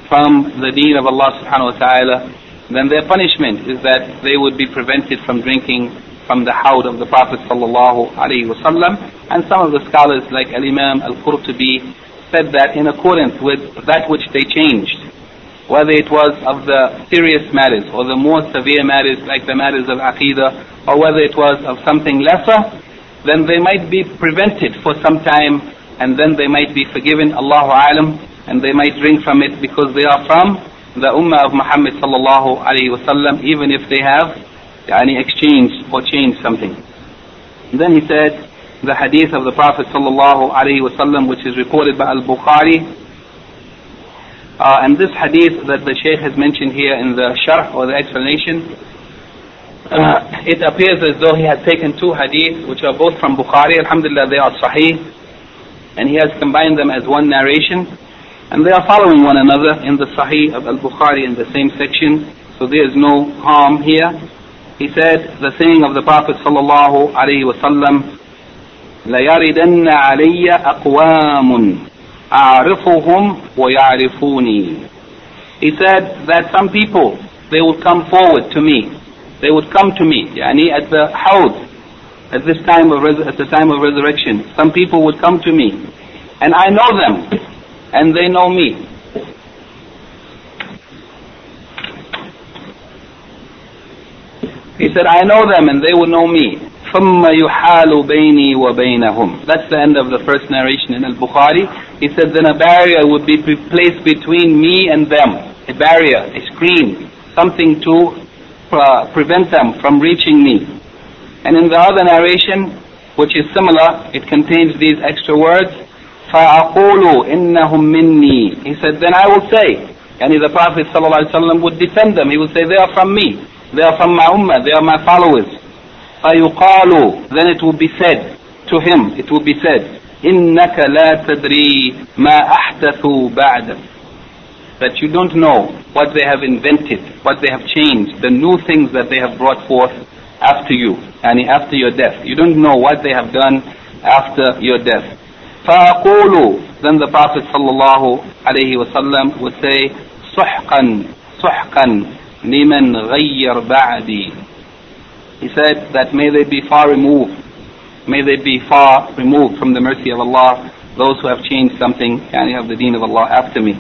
from the deen of Allah subhanahu wa ta'ala, then their punishment is that they would be prevented from drinking from the hawd of the Prophet sallallahu alaihi wasallam. And some of the scholars like Al-Imam Al-Qurtubi said that in accordance with that which they changed, whether it was of the serious matters or the more severe matters like the matters of Aqidah, or whether it was of something lesser, then they might be prevented for some time, and then they might be forgiven, Allahu Alam, and they might drink from it because they are from the Ummah of Muhammad sallallahu alaihi wasallam, even if they have yani, exchanged or changed something. And then he said, the hadith of the Prophet sallallahu alaihi wasallam, which is reported by Al-Bukhari, uh, and this hadith that the Shaykh has mentioned here in the sharh or the explanation, uh, it appears as though he had taken two hadiths which are both from Bukhari. Alhamdulillah, they are sahih, and he has combined them as one narration, and they are following one another in the Sahih of Al-Bukhari in the same section, so there is no harm here. He said, the saying of the Prophet sallallahu alaihi wasallam, لَيَرِدَنَّ عَلَيَّ أَقْوَامٌ أَعْرِفُهُمْ وَيَعْرِفُونِي. He said that some people, they would come forward to me, they would come to me, yani at the hawd, at this time of res- at the time of resurrection, some people would come to me, and I know them, and they know me. He said, I know them and they will know me. ثُمَّ يُحَالُ بَيْنِي وَبَيْنَهُم. That's the end of the first narration in Al-Bukhari. He said, then a barrier would be placed between me and them. A barrier, a screen, something to uh, prevent them from reaching me. And in the other narration, which is similar, it contains these extra words, فَأَقُولُ إِنَّهُمْ مِنِّي. He said, then I will say, and the Prophet ﷺ would defend them. He would say, they are from me, they are from my ummah, they are my followers. فَيُقَالُ. Then it will be said to him, it will be said, إِنَّكَ لَا تَدْرِي مَا أَحْدَثُوا بَعْدَكَ. That you don't know what they have invented, what they have changed, the new things that they have brought forth after you, and after your death. You don't know what they have done after your death. فَأَقُولُ. Then the Prophet sallallahu alayhi wa sallam would say, سُحْقًا سُحْقًا لِمَنْ غَيَّرْ بَعْدِي. He said that may they be far removed, may they be far removed from the mercy of Allah, those who have changed something, yani of the deen of Allah after me.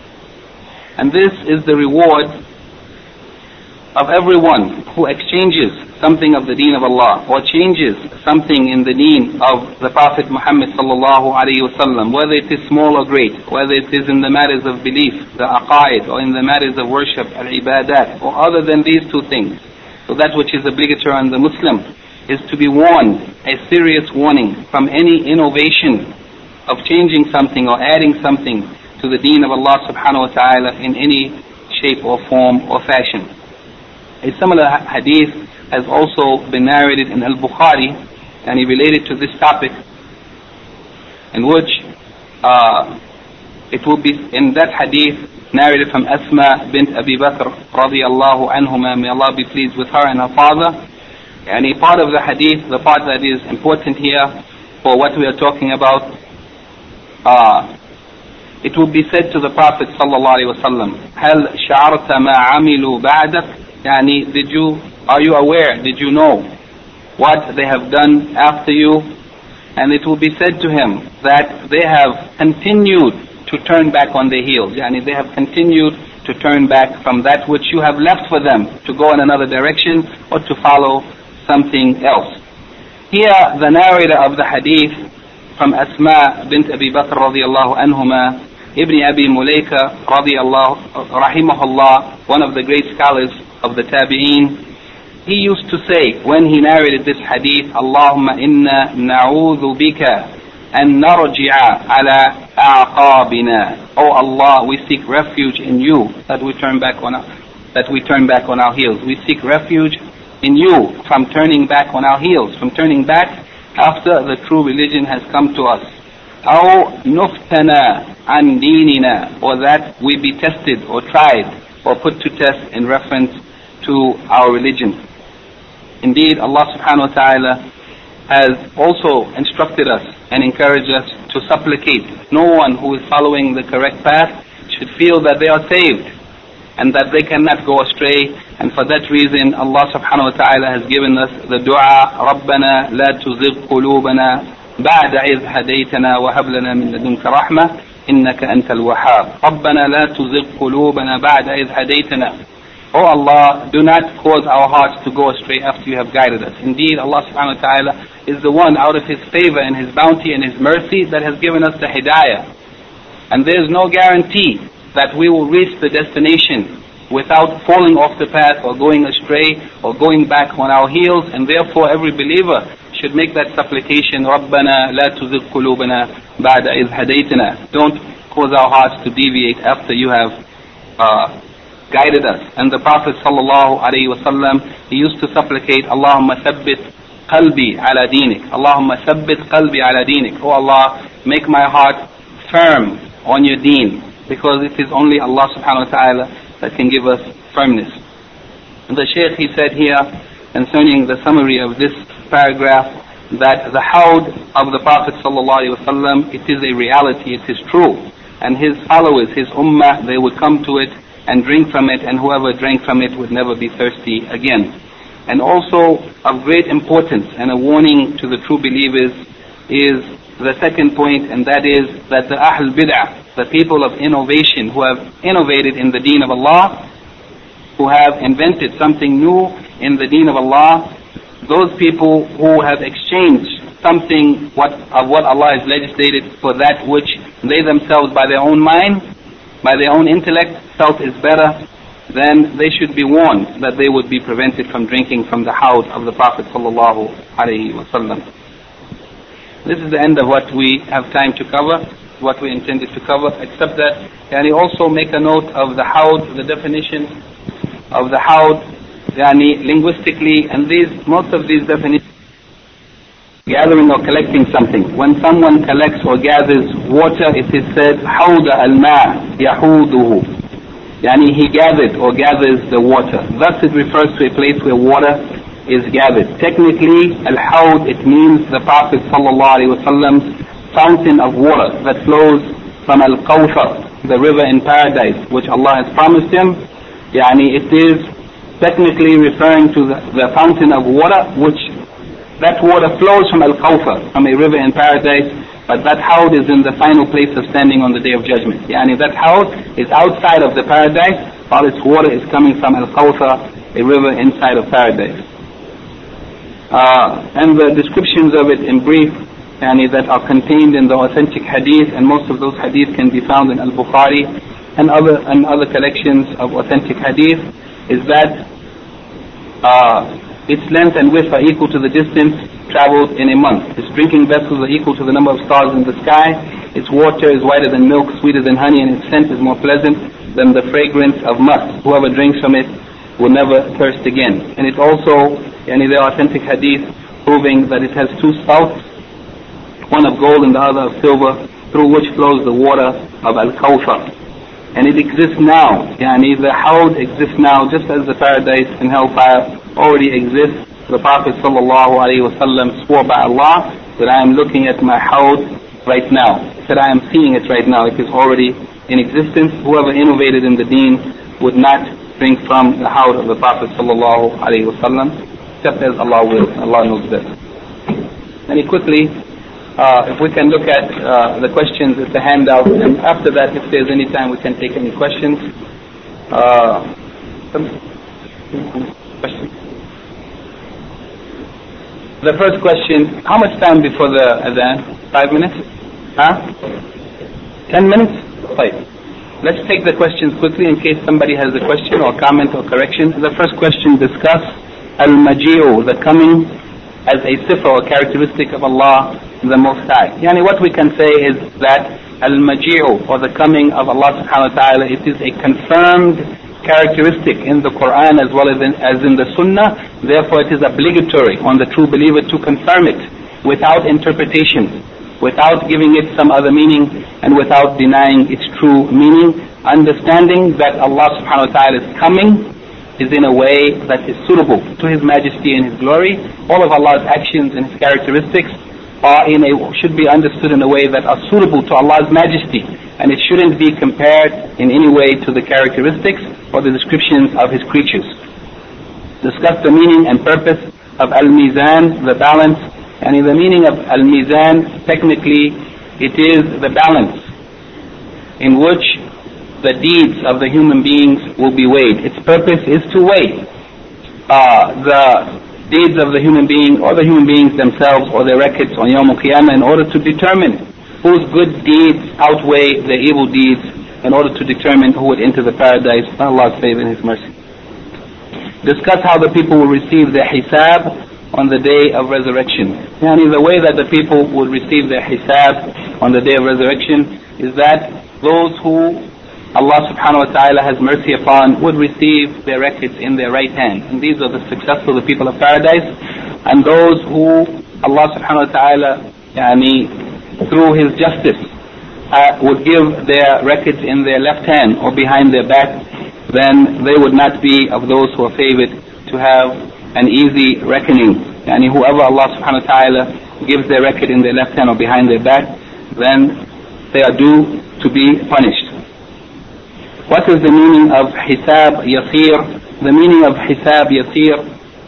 And this is the reward of everyone who exchanges something of the deen of Allah, or changes something in the deen of the Prophet Muhammad sallallahu alaihi wasallam, whether it is small or great, whether it is in the matters of belief, the aqaid, or in the matters of worship, al-ibadat, or other than these two things. So that which is obligatory on the Muslim is to be warned, a serious warning from any innovation of changing something or adding something to the deen of Allah subhanahu wa ta'ala in any shape or form or fashion. A similar hadith has also been narrated in Al-Bukhari, and he related to this topic, in which uh, it will be in that hadith narrated from Asma bint Abi Bakr radiyallahu anhuma, may Allah be pleased with her and her father. And a part of the hadith, the part that is important here for what we are talking about, uh, it will be said to the Prophet sallallahu alaihi wasallam, هل شعرت ما عملوا بعدك? Yani, did you, are you aware, did you know what they have done after you? And it will be said to him that they have continued to turn back on their heels. Yani, they have continued to turn back from that which you have left for them to go in another direction or to follow something else. Here, the narrator of the hadith from Asma bint Abi Bakr radiyallahu anhuma, Ibn Abi Mulaika radiyallahu rahimahullah, one of the great scholars of the Tabi'een, he used to say when he narrated this hadith, Allahumma inna na'udhu bika an narji'a ala a'qabina. Oh Allah, we seek refuge in you that we turn back on our, that we turn back on our heels. We seek refuge in you from turning back on our heels, from turning back after the true religion has come to us. أو نفتنا عن ديننا, or that we be tested or tried or put to test in reference to our religion. Indeed, Allah subhanahu wa ta'ala has also instructed us and encouraged us to supplicate. No one who is following the correct path should feel that they are saved and that they cannot go astray. And for that reason, Allah subhanahu wa ta'ala has given us the dua, رَبَّنَا لَا تُزِغْ قُلُوبَنَا بَعْدَ إِذْ هَدَيْتَنَا وَهَبْ لَنَا مِن لَدُنْكَ رَحْمَةً إِنَّكَ أَنْتَ الْوَهَّابُ رَبَّنَا لَا تُزِغْ قُلُوبَنَا بَعْدَ إِذْ هَدَيْتَنَا. Oh Allah, do not cause our hearts to go astray after you have guided us. Indeed, Allah subhanahu wa ta'ala is the one out of His favor and His bounty and His mercy that has given us the hidayah. And there is no guarantee that we will reach the destination without falling off the path or going astray or going back on our heels. And therefore every believer should make that supplication, رَبَّنَا لَا تُزِغْ قُلُوبَنَا بَعْدَ إِذْ هَدَيْتَنَا. Don't cause our hearts to deviate after you have uh, guided us. And the Prophet sallallahu alaihi wasallam, he used to supplicate, Allahumma thabbit qalbi ala dinik. Allahumma thabbit qalbi ala dinik. Oh Allah, make my heart firm on your deen, because it is only Allah subhanahu wa ta'ala that can give us firmness. And the Shaykh, he said here, concerning the summary of this paragraph, that the hawd of the Prophet sallallahu alaihi wasallam, it is a reality, it is true. And his followers, his ummah, they would come to it and drink from it, and whoever drank from it would never be thirsty again. And also of great importance and a warning to the true believers is the second point, and that is that the Ahl Bid'ah, the people of innovation who have innovated in the deen of Allah, who have invented something new in the deen of Allah, those people who have exchanged something what, of what Allah has legislated for that which they themselves by their own mind, by their own intellect, felt is better, then they should be warned that they would be prevented from drinking from the hawd of the Prophet sallallahu alaihi wasallam. This is the end of what we have time to cover, what we intended to cover, except that yani also make a note of the hawd, the definition of the hawd, yani linguistically, and these most of these definitions, gathering or collecting something. When someone collects or gathers water, it is said, Hawda al-ma' yahuduhu. Yani he gathered or gathers the water. Thus it refers to a place where water is gathered. Technically, al-hawd, it means the Prophet sallallahu alaihi wasallam's fountain of water that flows from al-Kawthar, the river in paradise, which Allah has promised him. Yani it is technically referring to the, the fountain of water, which that water flows from Al-Kawthar, from a river in paradise, but that hawd is in the final place of standing on the Day of Judgment. Yani that hawd is outside of the paradise, while its water is coming from Al-Kawthar, a river inside of paradise. Uh, and the descriptions of it in brief, yani that are contained in the authentic hadith, and most of those hadith can be found in Al-Bukhari and other, and other collections of authentic hadith, is that uh, its length and width are equal to the distance traveled in a month. Its drinking vessels are equal to the number of stars in the sky. Its water is whiter than milk, sweeter than honey, and its scent is more pleasant than the fragrance of musk. Whoever drinks from it will never thirst again. And it also, yani there are authentic hadith proving that it has two spouts, one of gold and the other of silver, through which flows the water of Al-Kawthar. And it exists now. Yani the hawd exists now, just as the paradise and hellfire already exists. The Prophet sallallahu alaihi wasallam swore by Allah that I am looking at my hawd right now. He said, I am seeing it right now. It is already in existence. Whoever innovated in the deen would not drink from the hawd of the Prophet sallallahu alaihi wasallam, except as Allah will. Allah knows best. Very quickly, uh, if we can look at uh, the questions at the handout, and after that, if there's any time, we can take any questions. Uh, some questions. The first question, how much time before the adhan? Five minutes? Huh? Ten minutes? Five. Let's take the questions quickly in case somebody has a question or comment or correction. The first question discuss al-maji'u, the coming as a sifa or characteristic of Allah the Most High. Yani what we can say is that al-maji'u, or the coming of Allah subhanahu wa ta'ala, it is a confirmed characteristic in the Quran as well as in, as in the Sunnah. Therefore it is obligatory on the true believer to confirm it without interpretation, without giving it some other meaning, and without denying its true meaning, understanding that Allah subhanahu wa ta'ala's coming is in a way that is suitable to His majesty and His glory. All of Allah's actions and His characteristics are in a, should be understood in a way that are suitable to Allah's majesty, and it shouldn't be compared in any way to the characteristics or the descriptions of His creatures. Discuss the meaning and purpose of Al-Mizan, the balance, and in the meaning of Al-Mizan, technically it is the balance in which the deeds of the human beings will be weighed. Its purpose is to weigh uh, the deeds of the human being or the human beings themselves or their records on Yawm al-Qiyamah in order to determine whose good deeds outweigh their evil deeds, in order to determine who would enter the paradise by Allah's favor and His mercy. Discuss how the people will receive their hisab on the day of resurrection. Yani the way that the people will receive their hisab on the day of resurrection is that those who Allah subhanahu wa ta'ala has mercy upon would receive their records in their right hand. And these are the successful, the people of paradise. And those who Allah subhanahu wa ta'ala, yani, through His justice, uh, would give their records in their left hand or behind their back, then they would not be of those who are favored to have an easy reckoning. Yani whoever Allah subhanahu wa ta'ala gives their record in their left hand or behind their back, then they are due to be punished. What is the meaning of Hisab Yasir? The meaning of Hisab Yasir,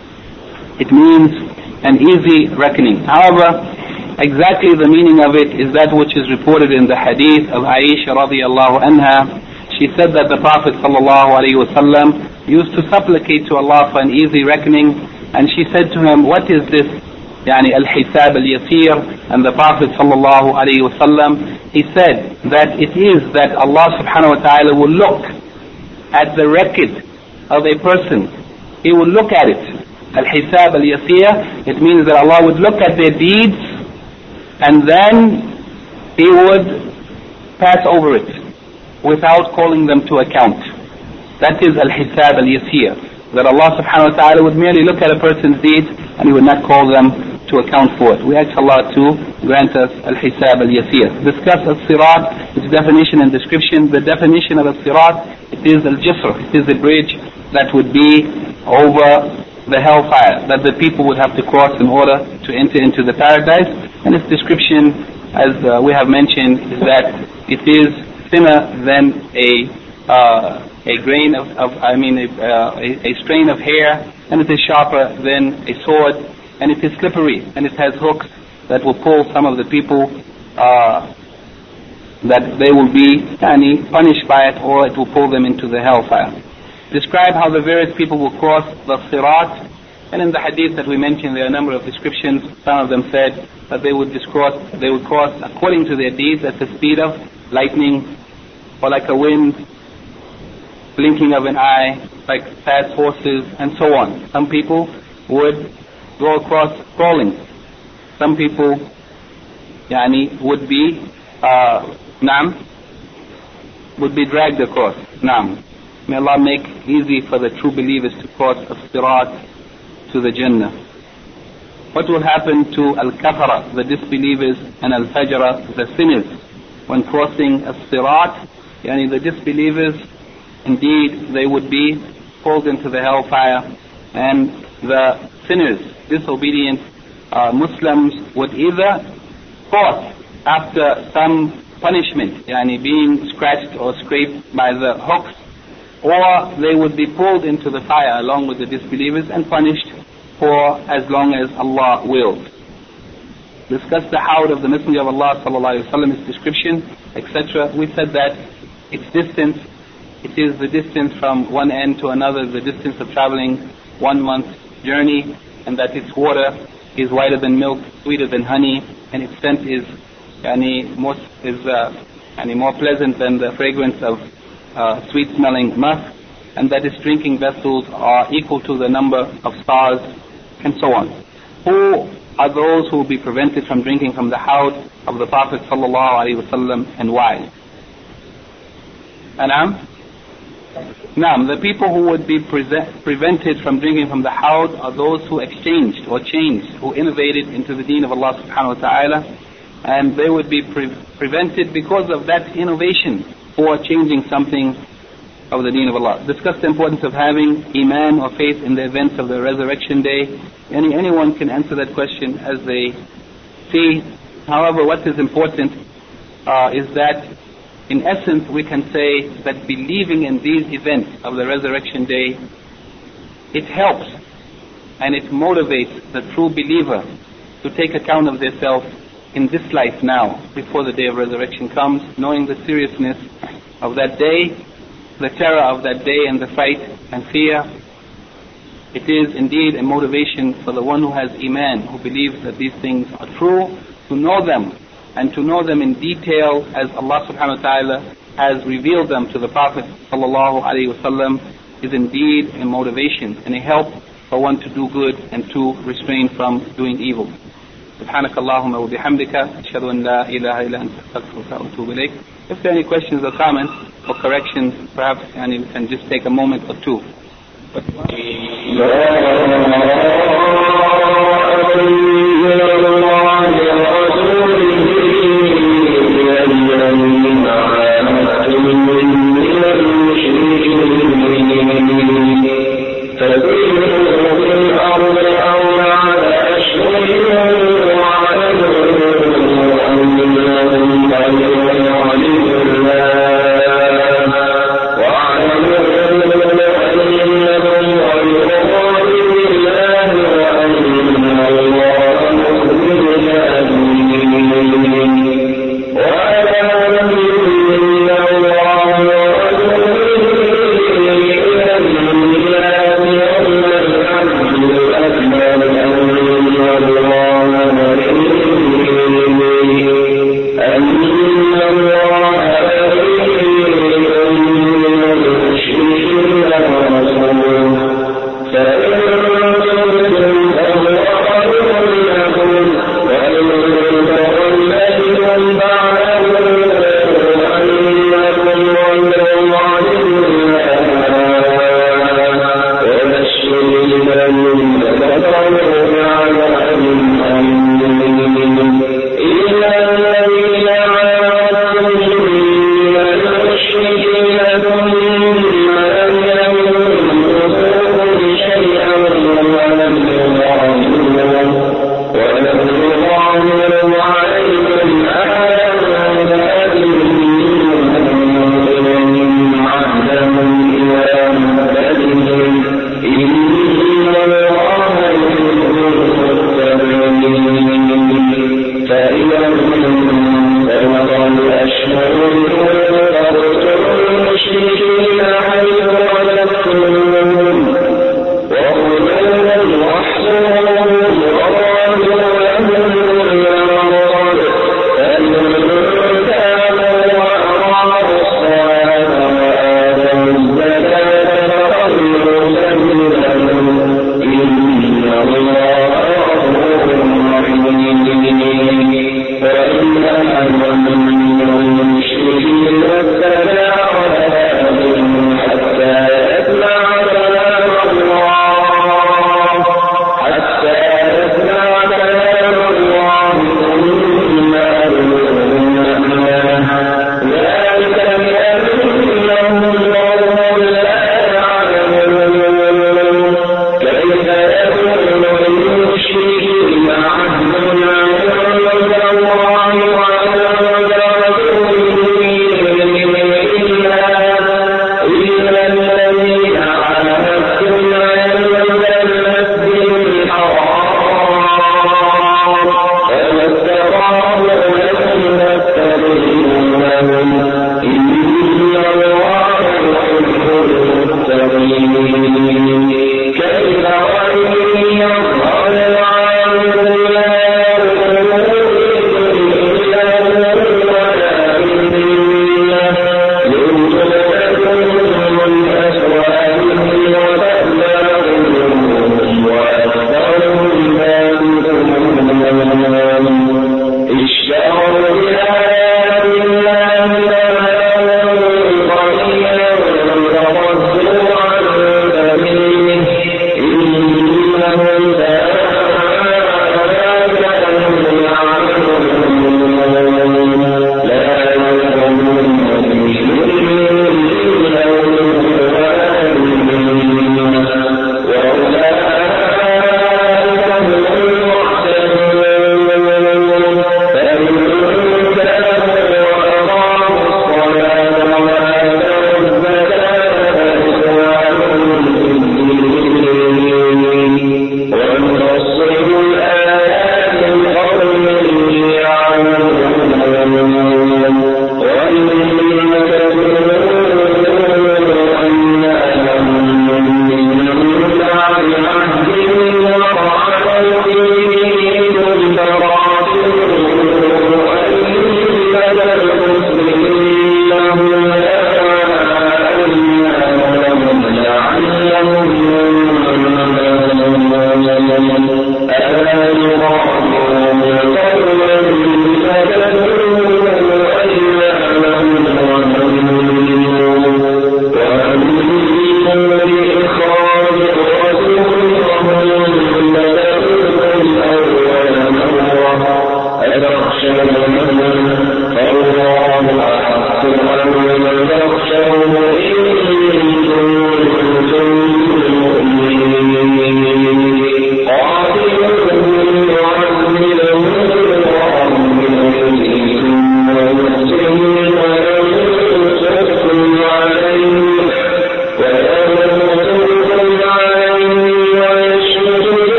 it means an easy reckoning. However, exactly the meaning of it is that which is reported in the hadith of Aisha radiallahu anha. She said that the Prophet sallallahu alaihi wasallam used to supplicate to Allah for an easy reckoning, and she said to him, what is this yani al-hisab al-yasir? And the Prophet sallallahu alaihi wasallam, he said that it is that Allah subhanahu wa ta'ala will look at the record of a person. He will look at it. Al-hisab al-yasir, it means that Allah would look at their deeds and then He would pass over it without calling them to account. That is al-hisab al-yasir, that Allah subhanahu wa ta'ala would merely look at a person's deeds and He would not call them to account for it. We ask Allah to grant us al-hisab al-yasir. Discuss al-sirat, its definition and description. The definition of al-sirat, it is al-jisr, it is a bridge that would be over the hellfire, that the people would have to cross in order to enter into the paradise. And its description, as uh, we have mentioned, is that it is thinner than a uh, a grain of, of I mean a, uh, a, a strain of hair, and it is sharper than a sword, and it is slippery, and it has hooks that will pull some of the people, uh, that they will be yani, punished by it, or it will pull them into the hellfire. Describe how the various people will cross the sirat. And in the hadith that we mentioned, there are a number of descriptions. Some of them said that they would cross, they would cross according to their deeds at the speed of lightning, or like a wind, blinking of an eye, like fast horses, and so on. Some people would go across crawling. Some people, yani, would be, uh, naam, would be dragged across. Naam. May Allah make easy for the true believers to cross as-sirat to the Jannah. What will happen to al-kafara, the disbelievers, and al-fajra, the sinners, when crossing as-sirat? Yani the disbelievers, indeed, they would be pulled into the hellfire, and the sinners, disobedient uh, Muslims, would either cross after some punishment, yani being scratched or scraped by the hooks, or they would be pulled into the fire along with the disbelievers and punished for as long as Allah wills. Discuss the hawd of the Messenger of Allah sallallahu alaihi wasallam, its description, et cetera. We said that its distance, it is the distance from one end to another, the distance of traveling one month's journey, and that its water is whiter than milk, sweeter than honey, and its scent is yani, more, is, uh, yani, more pleasant than the fragrance of uh, sweet-smelling musk, and that its drinking vessels are equal to the number of stars, and so on. Who are those who will be prevented from drinking from the hawd of the Prophet sallallahu alaihi wasallam, and why? Anam? Naam, the people who would be pre- prevented from drinking from the hawd are those who exchanged or changed, who innovated into the deen of Allah subhanahu wa ta'ala, and they would be pre- prevented because of that innovation or changing something of the deen of Allah. Discuss the importance of having iman or faith in the events of the resurrection day. Any anyone can answer that question as they see, however, what is important uh, is that in essence we can say that believing in these events of the resurrection day, it helps and it motivates the true believer to take account of themselves in this life now, before the day of resurrection comes, knowing the seriousness of that day, the terror of that day and the fight and fear. It is indeed a motivation for the one who has Iman, who believes that these things are true, to know them, and to know them in detail as Allah subhanahu wa ta'ala has revealed them to the Prophet sallallahu alaihi wasallam, is indeed a motivation and a help for one to do good and to refrain from doing evil. سبحانك اللهم وبحمدك أشهد أن لا إله إلا أنت أستغفرك وأتوب إليك. If there are any questions or comments or corrections, perhaps yani, we can just take a moment or two. But